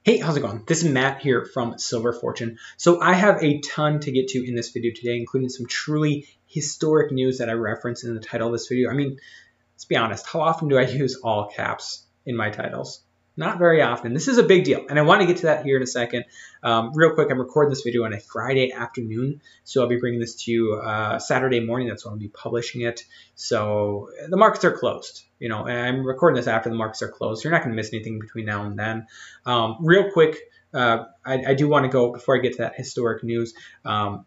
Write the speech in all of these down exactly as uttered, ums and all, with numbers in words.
Hey, how's it going? This is Matt here from Silver Fortune. So I have a ton to get to in this video today, including some truly historic news that I reference in the title of this video. I mean, let's be honest, how often do I use all caps in my titles? Not very often. This is a big deal, and I want to get to that here in a second. Um, real quick, I'm recording this video on a Friday afternoon, so I'll be bringing this to you uh, Saturday morning. That's when I'll be publishing it. So the markets are closed, you know, and I'm recording this after the markets are closed. You're not going to miss anything between now and then. Um, real quick, uh, I, I do want to go, before I get to that historic news, um,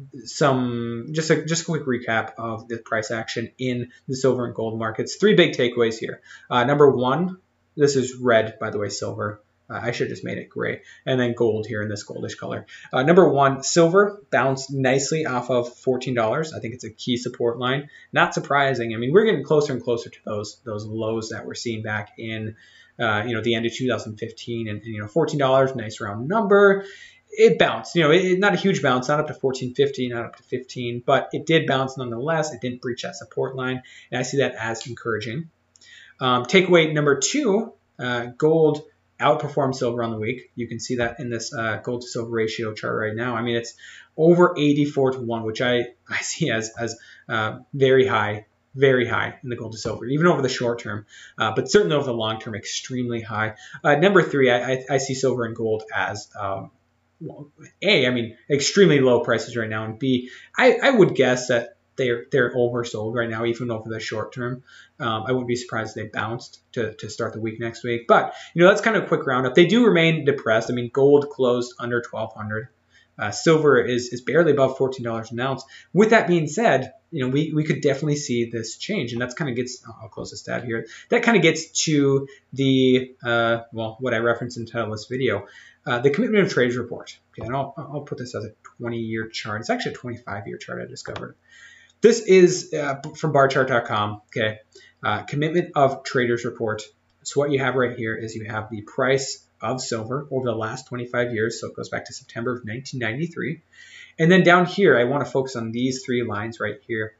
some just a just a quick recap of the price action in the silver and gold markets. Three big takeaways here. Uh, number one, this is red, by the way, silver. Uh, I should have just made it gray. And then gold here in this goldish color. Uh, number one, silver bounced nicely off of fourteen dollars. I think it's a key support line. Not surprising. I mean, we're getting closer and closer to those those lows that we're seeing back in uh, you know, the end of two thousand fifteen. And, and you know, fourteen dollars, nice round number. It bounced. You know, it, not a huge bounce, not up to fourteen fifty, not up to fifteen, but it did bounce nonetheless. It didn't breach that support line, and I see that as encouraging. Um, takeaway number two, uh, gold outperformed silver on the week. You can see that in this uh, gold to silver ratio chart right now. I mean, it's over eighty-four to one, which I, I see as, as uh, very high, very high in the gold to silver, even over the short term, uh, but certainly over the long term, extremely high. Uh, number three, I, I, I see silver and gold as um, well, A, I mean, extremely low prices right now, and B, I, I would guess that They're, they're oversold right now, even over the short term. Um, I wouldn't be surprised if they bounced to, to start the week next week. But, you know, that's kind of a quick roundup. They do remain depressed. I mean, gold closed under twelve hundred. Uh, silver is, is barely above fourteen dollars an ounce. With that being said, you know, we, we could definitely see this change. And that's kind of gets, I'll close this tab here. That kind of gets to the, uh, well, what I referenced in the title of this video, uh, the Commitment of Traders report. Okay, and I'll, I'll put this as a twenty-year chart. It's actually a twenty-five-year chart I discovered. This is uh, from bar chart dot com, okay, uh, Commitment of Traders report. So what you have right here is you have the price of silver over the last twenty-five years, so it goes back to September of nineteen ninety-three. And then down here, I want to focus on these three lines right here.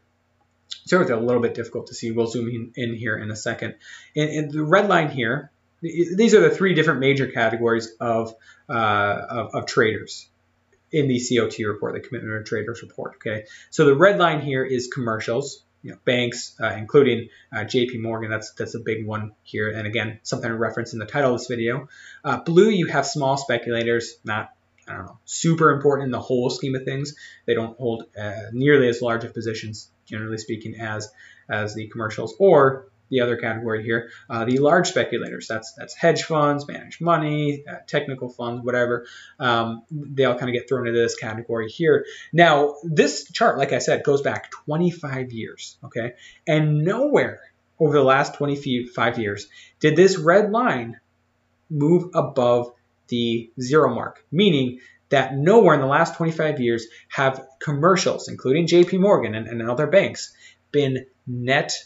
So it's a little bit difficult to see. We'll zoom in, in here in a second. And, and the red line here, these are the three different major categories of, uh, of, of traders in the C O T report, the Commitment of Traders report. Okay, so the red line here is commercials, you know, banks, uh, including uh, J P Morgan. That's that's a big one here, and again, something I referenced in the title of this video. Uh, blue, you have small speculators, not I don't know, super important in the whole scheme of things. They don't hold uh, nearly as large of positions, generally speaking, as as the commercials or the other category here, uh, the large speculators. That's that's hedge funds, managed money, uh, technical funds, whatever. Um, they all kind of get thrown into this category here. Now, this chart, like I said, goes back twenty-five years, okay? And nowhere over the last twenty-five years did this red line move above the zero mark, meaning that nowhere in the last twenty-five years have commercials, including J P Morgan and, and other banks, been net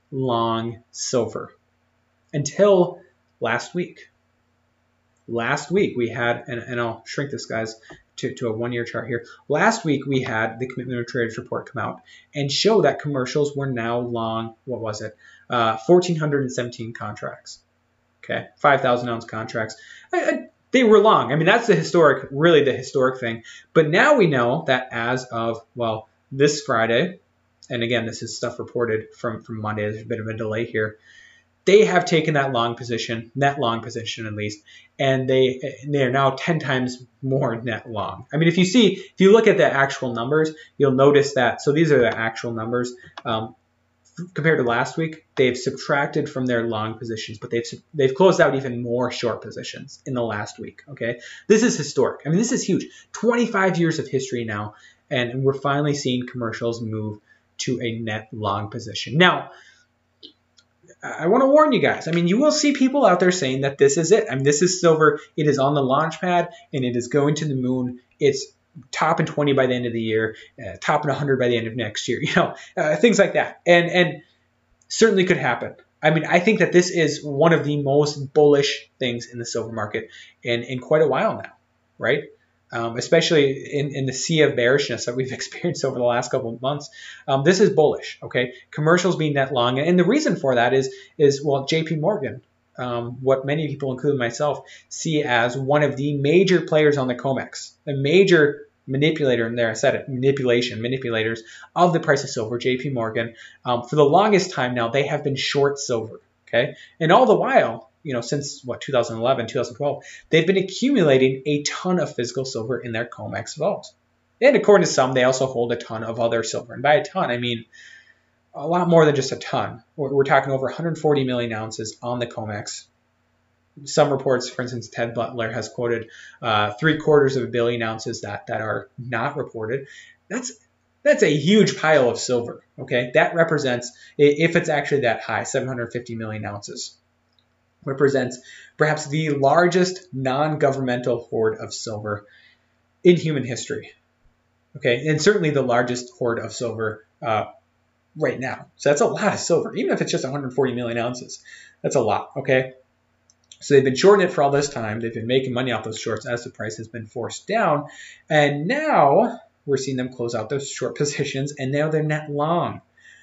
long silver until last week. Last week we had, and, and I'll shrink this, guys, to, to a one-year chart here. Last week we had the Commitment of Traders report come out and show that commercials were now long, what was it, uh, one thousand four hundred seventeen contracts, okay, five thousand ounce contracts. I, I, they were long. I mean, that's the historic, really the historic thing. But now we know that as of, well, this Friday, and again, this is stuff reported from, from Monday. There's a bit of a delay here. They have taken that long position, net long position at least, and they they are now ten times more net long. I mean, if you see, if you look at the actual numbers, you'll notice that. So these are the actual numbers. Um, compared to last week, they've subtracted from their long positions, but they've they've closed out even more short positions in the last week. Okay, this is historic. I mean, this is huge. twenty-five years of history now, and we're finally seeing commercials move to a net long position. Now, I want to warn you guys. I mean, you will see people out there saying that this is it. I mean, this is silver. It is on the launch pad, and it is going to the moon. It's top in twenty by the end of the year, uh, top in one hundred by the end of next year. You know, uh, things like that. And and certainly could happen. I mean, I think that this is one of the most bullish things in the silver market in, in quite a while now, right? Um, especially in, in the sea of bearishness that we've experienced over the last couple of months. Um, this is bullish, okay? Commercials being net long. And the reason for that is, is well, J P Morgan um, what many people, including myself, see as one of the major players on the COMEX, a major manipulator, and there I said it, manipulation, manipulators of the price of silver, J P Morgan. Um, for the longest time now, they have been short silver, okay? And all the while, you know, since, what, two thousand eleven, two thousand twelve, they've been accumulating a ton of physical silver in their COMEX vault. And according to some, they also hold a ton of other silver. And by a ton, I mean a lot more than just a ton. We're, we're talking over one hundred forty million ounces on the COMEX. Some reports, for instance, Ted Butler has quoted uh, three quarters of a billion ounces that, that are not reported. That's that's a huge pile of silver, okay? That represents, if it's actually that high, seven hundred fifty million ounces, represents perhaps the largest non-governmental hoard of silver in human history, okay? And certainly the largest hoard of silver uh, right now. So that's a lot of silver, even if it's just one hundred forty million ounces. That's a lot, okay? So they've been shorting it for all this time. They've been making money off those shorts as the price has been forced down. And now we're seeing them close out those short positions, and now they're net long.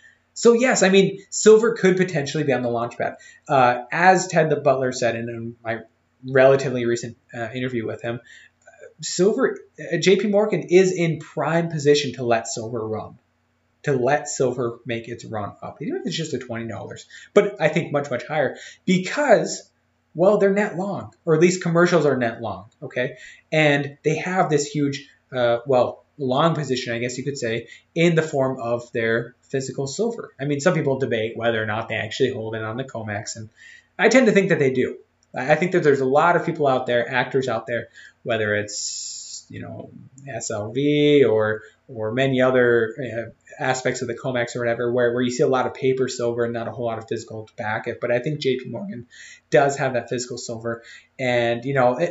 So yes, I mean, silver could potentially be on the launch pad. Uh, as Ted the Butler said in, in my relatively recent uh, interview with him, silver, uh, J P Morgan is in prime position to let silver run, to let silver make its run up, even if it's just at twenty dollars. But I think much, much higher because, well, they're net long, or at least commercials are net long, okay? And they have this huge, uh, well, long position, I guess you could say, in the form of their physical silver. I mean, some people debate whether or not they actually hold it on the COMEX, and I tend to think that they do. I think that there's a lot of people out there, actors out there, whether it's, you know, S L V or or many other uh, aspects of the COMEX or whatever, where, where you see a lot of paper silver and not a whole lot of physical to back it. But I think J P Morgan does have that physical silver. And, you know, it,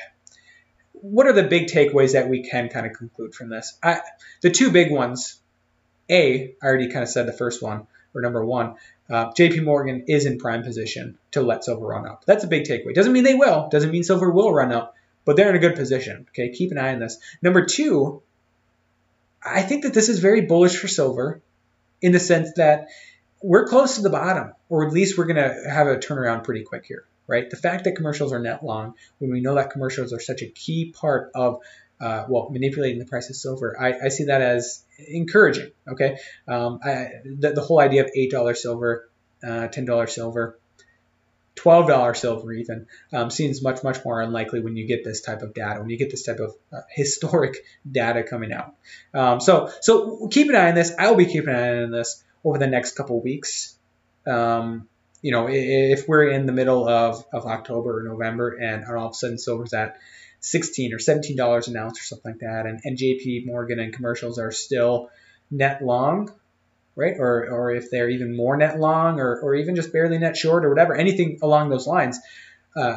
what are the big takeaways that we can kind of conclude from this? I, the two big ones, A, I already kind of said the first one, or number one, uh, J P Morgan is in prime position to let silver run up. That's a big takeaway. Doesn't mean they will. Doesn't mean silver will run up, but they're in a good position. Okay, keep an eye on this. Number two, I think that this is very bullish for silver in the sense that we're close to the bottom, or at least we're going to have a turnaround pretty quick here, right? The fact that commercials are net long, when we know that commercials are such a key part of, uh, well, manipulating the price of silver, I, I see that as encouraging, okay? Um, I, the, the whole idea of eight dollars silver, uh, ten dollars silver, twelve dollars silver even, um, seems much, much more unlikely when you get this type of data, when you get this type of uh, historic data coming out. Um, so, so keep an eye on this. I'll be keeping an eye on this over the next couple of weeks. Um, you know, if we're in the middle of, of October or November and all of a sudden silver's at sixteen or seventeen dollars an ounce or something like that, and, and J P Morgan and commercials are still net long, right? Or, or if they're even more net long, or, or even just barely net short, or whatever, anything along those lines, uh,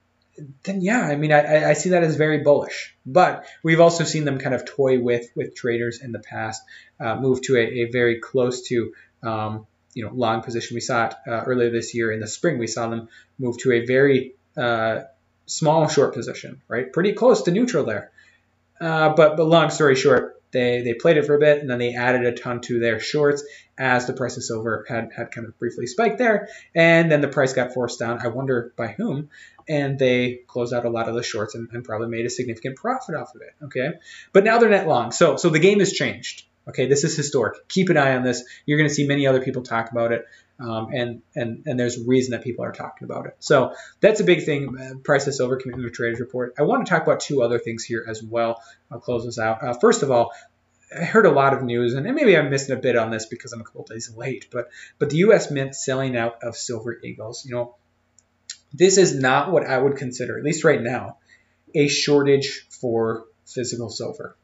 then yeah, I mean, I, I see that as very bullish. But we've also seen them kind of toy with with traders in the past, uh, move to a, a very close to, um, you know, long position. We saw it uh, earlier this year in the spring. We saw them move to a very uh, small short position, right? Pretty close to neutral there. Uh, but but long story short, They, they played it for a bit, and then they added a ton to their shorts as the price of silver had, had kind of briefly spiked there, and then the price got forced down. I wonder by whom, and they closed out a lot of the shorts and, and probably made a significant profit off of it, okay? But now they're net long, so, so the game has changed, okay? This is historic. Keep an eye on this. You're going to see many other people talk about it, um, and, and, and there's a reason that people are talking about it. So that's a big thing, uh, price of silver, commitment of traders report. I want to talk about two other things here as well. I'll close this out. Uh, first of all, I heard a lot of news, and maybe I'm missing a bit on this because I'm a couple days late, but but the U S Mint selling out of Silver Eagles. You know, this is not what I would consider, at least right now, a shortage for physical silver.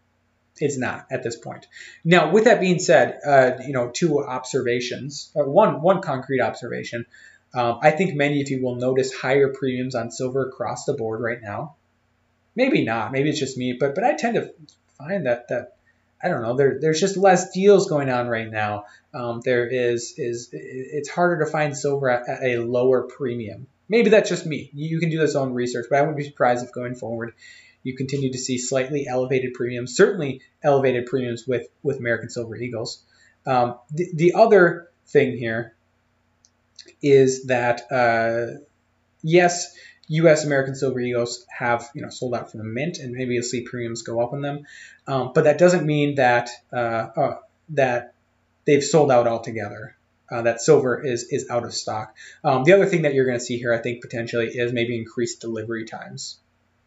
It's not at this point. Now, with that being said, uh, you know, two observations. Uh, one one concrete observation. Um, I think many of you will notice higher premiums on silver across the board right now. Maybe not. Maybe it's just me, but but I tend to find that that. I don't know, there, there's just less deals going on right now. Um, there is, is, it's harder to find silver at, at a lower premium. Maybe that's just me. You can do this own research, but I wouldn't be surprised if going forward you continue to see slightly elevated premiums, certainly elevated premiums with, with American Silver Eagles. Um, the, the other thing here is that uh, yes, U S American Silver Eagles have, you know, sold out from the mint, and maybe you'll see premiums go up on them. Um, but that doesn't mean that uh, uh, that they've sold out altogether. Uh, that silver is is out of stock. Um, the other thing that you're going to see here, I think, potentially is maybe increased delivery times.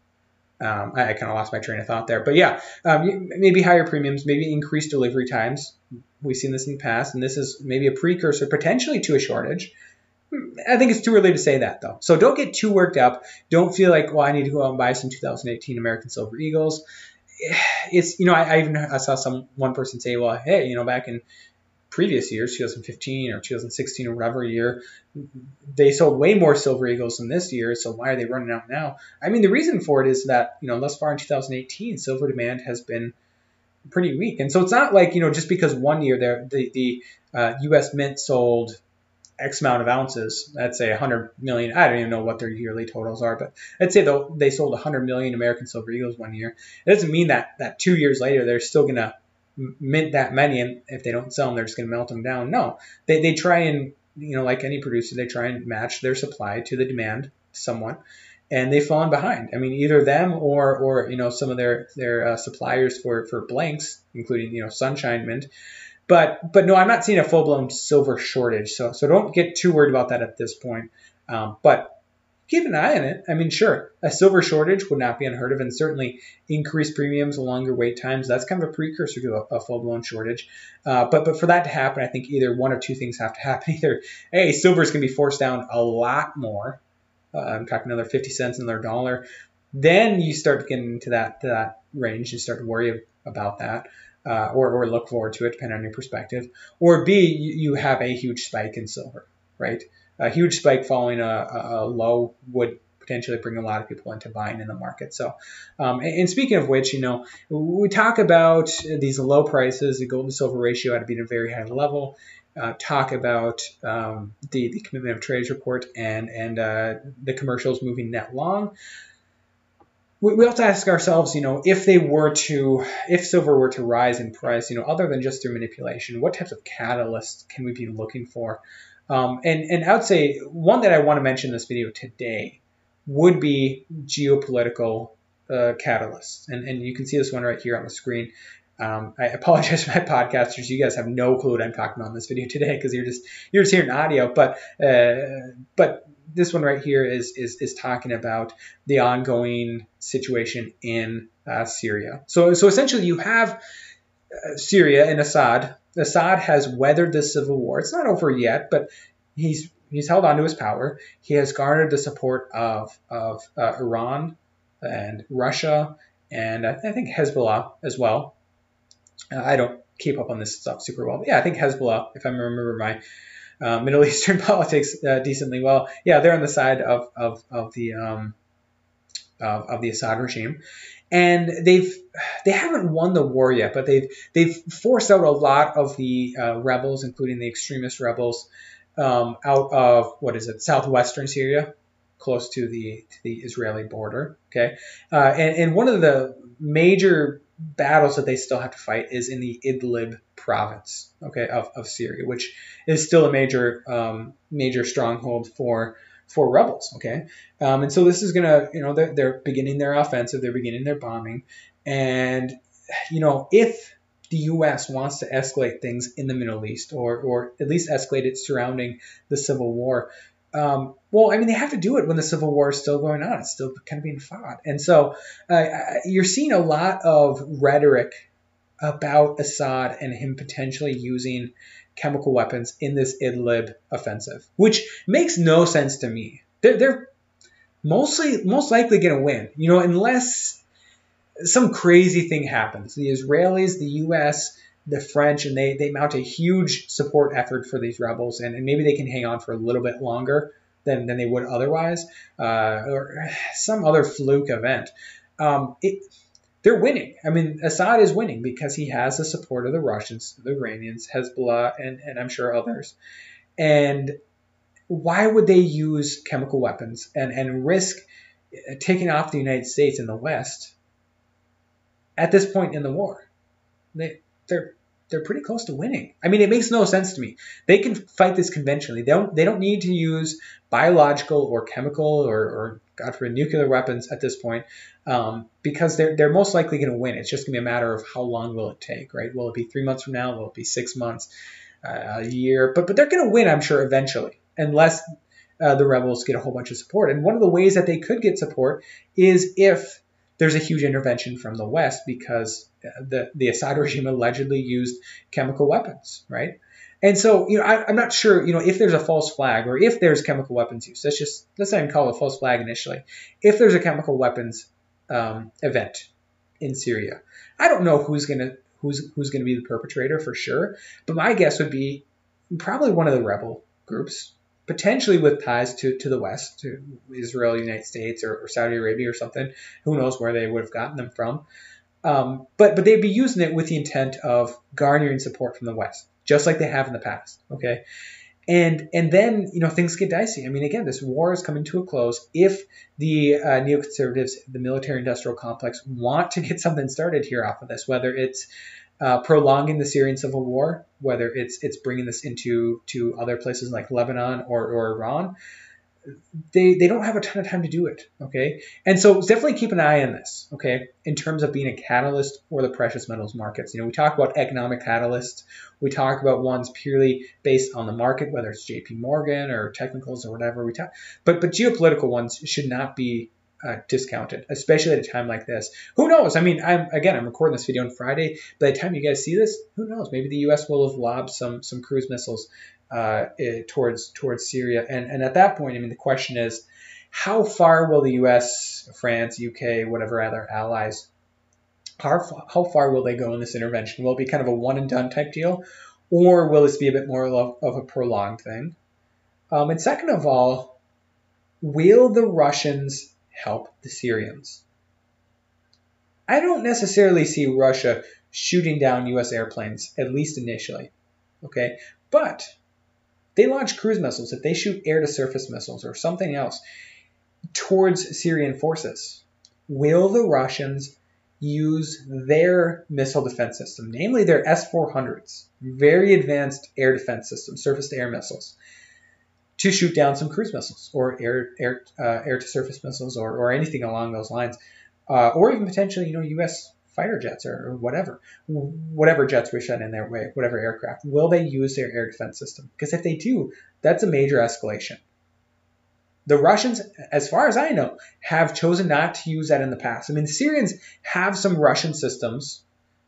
Um, I, I kind of lost my train of thought there, but yeah, um, maybe higher premiums, maybe increased delivery times. We've seen this in the past, and this is maybe a precursor potentially to a shortage. I think it's too early to say that, though. So don't get too worked up. Don't feel like, well, I need to go out and buy some two thousand eighteen American Silver Eagles. It's, you know, I, I even I saw some one person say, well, hey, you know, back in previous years, two thousand fifteen or two thousand sixteen or whatever year, they sold way more Silver Eagles than this year. So why are they running out now? I mean, the reason for it is that, you know, thus far in two thousand eighteen, silver demand has been pretty weak. And so it's not like, you know, just because one year there the, the uh, U S Mint sold X amount of ounces, let's say one hundred million. I don't even know what their yearly totals are, but let's say they sold one hundred million American Silver Eagles one year. It doesn't mean that that two years later they're still going to mint that many, and if they don't sell them, they're just going to melt them down. No, they, they try and, you know, like any producer, they try and match their supply to the demand somewhat, and they've fallen behind. I mean, either them or, or you know, some of their, their uh, suppliers for, for blanks, including, you know, Sunshine Mint. But but no, I'm not seeing a full-blown silver shortage, so so don't get too worried about that at this point. Um, but keep an eye on it. I mean, sure, a silver shortage would not be unheard of, and certainly increased premiums, longer wait times, that's kind of a precursor to a, a full-blown shortage. Uh, but but for that to happen, I think either one or two things have to happen. Either, A, silver is going to be forced down a lot more. Uh, I'm talking another fifty cents, another dollar. Then you start getting into that, to that range. You start to worry about that. Uh, or, or look forward to it, depending on your perspective. Or B, you, you have a huge spike in silver, right? A huge spike following a, a, a low would potentially bring a lot of people into buying in the market. So, um, and, and speaking of which, you know, we talk about these low prices, the gold to silver ratio had to be at a very high level. Uh, talk about um, the, the commitment of trades report and, and uh, the commercials moving net long. We have to ask ourselves, you know, if they were to, if silver were to rise in price, you know, other than just through manipulation, what types of catalysts can we be looking for? Um, and, and I would say one that I want to mention in this video today would be geopolitical uh, catalysts. And, and you can see this one right here on the screen. Um, I apologize for my podcasters. You guys have no clue what I'm talking about in this video today because you're just you're just hearing audio. But uh, but this one right here is is is talking about the ongoing situation in uh, Syria. So so essentially, you have uh, Syria and Assad. Assad has weathered the civil war. It's not over yet, but he's he's held on to his power. He has garnered the support of of uh, Iran and Russia and I, I think Hezbollah as well. Uh, I don't keep up on this stuff super well. But yeah, I think Hezbollah, if I remember my uh, Middle Eastern politics uh, decently well, yeah, they're on the side of of, of the um, of, of the Assad regime, and they've they haven't won the war yet, but they've they've forced out a lot of the uh, rebels, including the extremist rebels, um, out of what is it, southwestern Syria, close to the to the Israeli border. Okay, uh, and and one of the major battles that they still have to fight is in the Idlib province, okay, of, of Syria, which is still a major um, major stronghold for for rebels, okay, um, and so this is gonna, you know, they're, they're beginning their offensive, they're beginning their bombing, and you know, if the U S wants to escalate things in the Middle East, or or at least escalate it surrounding the civil war. Um, well, I mean, they have to do it when the civil war is still going on. It's still kind of being fought. And so uh, you're seeing a lot of rhetoric about Assad and him potentially using chemical weapons in this Idlib offensive, which makes no sense to me. They're, they're mostly, most likely going to win, you know, unless some crazy thing happens. The Israelis, the U S, the French, and they, they mount a huge support effort for these rebels, and, and maybe they can hang on for a little bit longer than, than they would otherwise, uh, or some other fluke event. Um, it, they're winning. I mean, Assad is winning because he has the support of the Russians, the Iranians, Hezbollah, and, and I'm sure others. And why would they use chemical weapons and, and risk taking off the United States and the West at this point in the war? They They're they're pretty close to winning. I mean, it makes no sense to me. They can fight this conventionally. They don't they don't need to use biological or chemical or, or God forbid, nuclear weapons at this point, um, because they're they're most likely going to win. It's just going to be a matter of how long will it take, right? Will it be three months from now? Will it be six months, uh, a year? But but they're going to win, I'm sure, eventually, unless uh, the rebels get a whole bunch of support. And one of the ways that they could get support is if there's a huge intervention from the West, because the, the Assad regime allegedly used chemical weapons, right? And so, you know, I, I'm not sure, you know, if there's a false flag or if there's chemical weapons use. Let's just, let's not even call it a false flag initially. If there's a chemical weapons um, event in Syria, I don't know who's gonna who's who's gonna be the perpetrator for sure, but my guess would be probably one of the rebel groups, potentially with ties to, to the West, to Israel, United States, or, or Saudi Arabia or something. Who knows where they would have gotten them from. Um, but but they'd be using it with the intent of garnering support from the West, just like they have in the past, okay? And and then, you know, things get dicey. I mean, again, this war is coming to a close. If the uh, neoconservatives, the military-industrial complex, want to get something started here off of this, whether it's uh, prolonging the Syrian civil war, whether it's it's bringing this into to other places like Lebanon or, or Iran, they they don't have a ton of time to do it, okay? And so definitely keep an eye on this, okay, in terms of being a catalyst for the precious metals markets. You know, we talk about economic catalysts. We talk about ones purely based on the market, whether it's J P Morgan or technicals or whatever. We talk, but but geopolitical ones should not be uh, discounted, especially at a time like this. Who knows? I mean, I'm again, I'm recording this video on Friday. By the time you guys see this, who knows? Maybe the U S will have lobbed some some cruise missiles Uh, towards towards Syria, and and at that point, I mean, the question is, how far will the U S, France, U K, whatever other allies, how how far will they go in this intervention? Will it be kind of a one and done type deal, or will this be a bit more of, of a prolonged thing? Um, and second of all, will the Russians help the Syrians? I don't necessarily see Russia shooting down U S airplanes, at least initially, okay, but they launch cruise missiles, if they shoot air-to-surface missiles or something else towards Syrian forces, will the Russians use their missile defense system, namely their S four hundreds, very advanced air defense system, surface-to-air missiles, to shoot down some cruise missiles or air, air, uh, air-to-surface missiles or, or anything along those lines, uh, or even potentially, you know, U S fighter jets or, or whatever, whatever jets we send in their way, whatever aircraft, will they use their air defense system? Because if they do, that's a major escalation. The Russians, as far as I know, have chosen not to use that in the past. I mean, the Syrians have some Russian systems.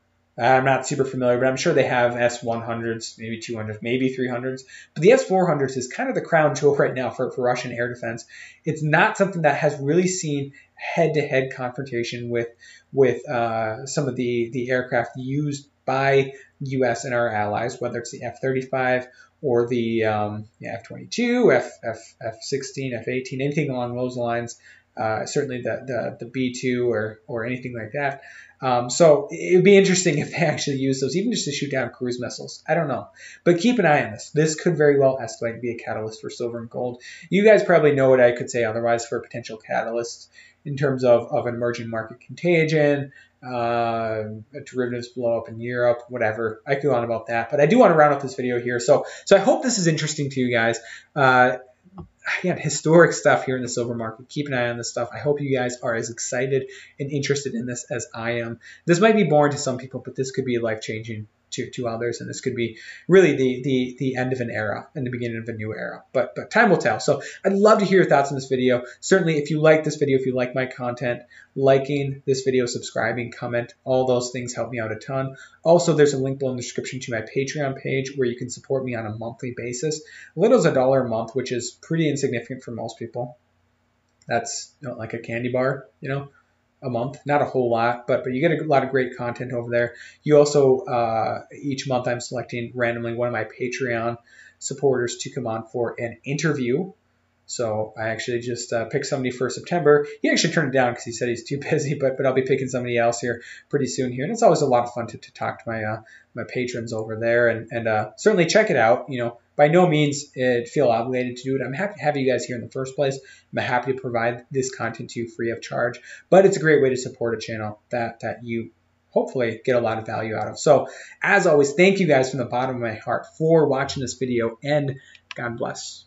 I'm not super familiar, but I'm sure they have S one hundreds, maybe two hundreds, maybe three hundreds. But the S four hundreds is kind of the crown jewel right now for, for Russian air defense. It's not something that has really seen head-to-head confrontation with with uh, some of the, the aircraft used by U S and our allies, whether it's the F thirty-five or the um, yeah, F twenty-two, F, F, F sixteen, F eighteen, anything along those lines. Uh, certainly the, the, the B two or, or anything like that. Um, so it would be interesting if they actually use those, even just to shoot down cruise missiles. I don't know. But keep an eye on this. This could very well escalate and be a catalyst for silver and gold. You guys probably know what I could say otherwise for a potential catalyst in terms of, of an emerging market contagion, uh, derivatives blow up in Europe, whatever. I could go on about that. But I do want to round up this video here. So, so I hope this is interesting to you guys. Uh, Again, historic stuff here in the silver market. Keep an eye on this stuff. I hope you guys are as excited and interested in this as I am. This might be boring to some people, but this could be life-changing to, to others, and this could be really the, the, the end of an era and the beginning of a new era. But, but time will tell. So I'd love to hear your thoughts on this video. Certainly, if you like this video, if you like my content, liking this video, subscribing, comment, all those things help me out a ton. Also, there's a link below in the description to my Patreon page where you can support me on a monthly basis. Little as a dollar a month, which is pretty insignificant for most people. That's, you know, like a candy bar, you know, a month. Not a whole lot, but, but you get a lot of great content over there. You also, uh, each month I'm selecting randomly one of my Patreon supporters to come on for an interview. So I actually just uh, picked somebody for September. He actually turned it down because he said he's too busy, but but I'll be picking somebody else here pretty soon here. And it's always a lot of fun to, to talk to my uh, my patrons over there. And, and uh, certainly check it out. You know, by no means uh, feel obligated to do it. I'm happy to have you guys here in the first place. I'm happy to provide this content to you free of charge. But it's a great way to support a channel that, that you hopefully get a lot of value out of. So as always, thank you guys from the bottom of my heart for watching this video, and God bless.